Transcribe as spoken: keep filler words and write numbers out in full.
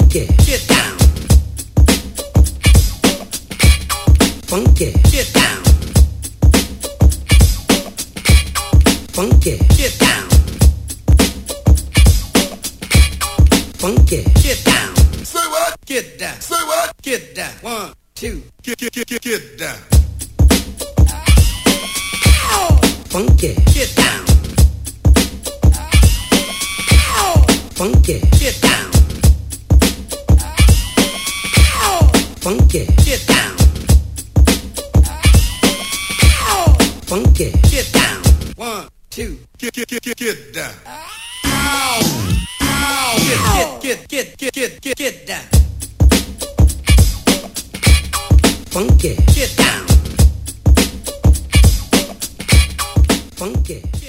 Funky, get down. Funky, get down. Funky, get down. Funky, get down. Say what? Get down. Say what? Get down. One, two. Get get get get get down. Funky, get down. Funky, get down. Funky, get down. Funky, get down. One, two. Get get get get get down. Get, get, get, get, get, get, get down. Funky, get down. Funky.